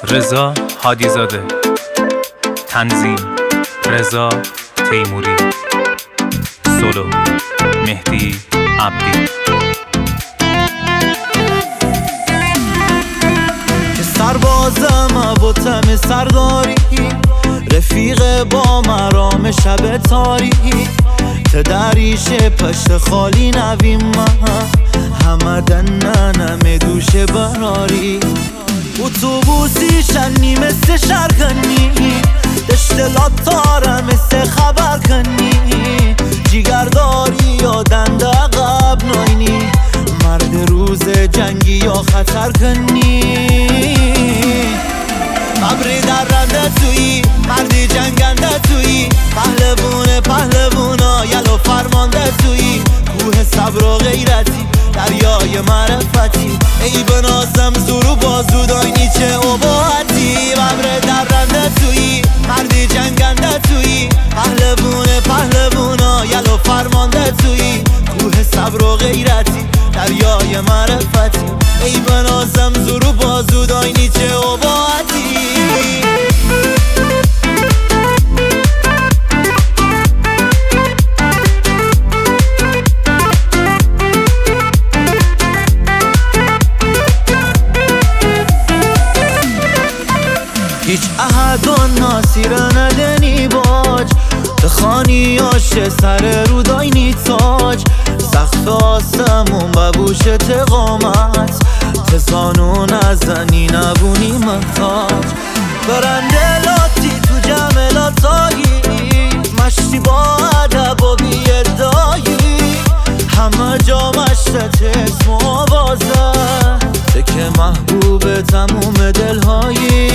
رضا هادیزاده، تنظیم رضا تیموری، سولو مهدی عبدی. که سربازم و تم سرداری، رفیق با مرام شب تاریکی، تدریش پشت خالی نویم من همه دننم دوشه براری. اتوبوسی شنی مثل شرکنی، دشتلات تاره مثل خبر کنی، جیگرداری یا دنده عقب ناینی، مرد روز جنگی یا خطر کنی. قبری در رنده تویی، مردی جنگنده تویی، پهلوونا یلو فرمانده تویی، کوه صبر و غیرتی دریای معرفتی، ای بنازم زور و بازو داینی چه عباعتی. قبر در رنده تویی، مردی جنگنده تویی، پهلوونا یلو فرمانده تویی، کوه صبر و غیرتی دریای معرفتی، ای بنازم زور و بازو داینی چه عباعتی. هیچ احد و ناصیر ندنی باج، بخانیاش سر رو داینی تاج، سخت آسمون ببوش تقامت، تزانو نزنی نبونی محتاج. برنده لاتی تو جملاتایی، مشتی با ادب و بی‌ادایی، همه جا مشتت اسم و آوازه، که محبوب تموم دلهایی.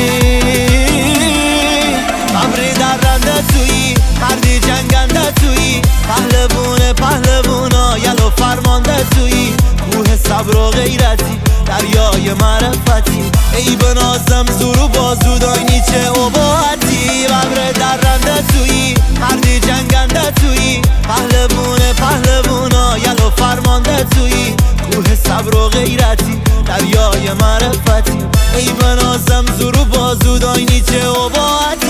قبری در رنده تویی، مردی جنگنده تویی، پهلوونا یلو فرمانده تویی، کوه صبر و غیرتی دریای معرفتی، ای بنازم زور و بازو داینی چه عباعتی. قبر در رنده تویی، مردی جنگنده تویی، پهلوونا یلو فرمانده تویی، کوه صبر و غیرتی دریای معرفتی، ای بنازم زور و بازو داینی چه عباعتی.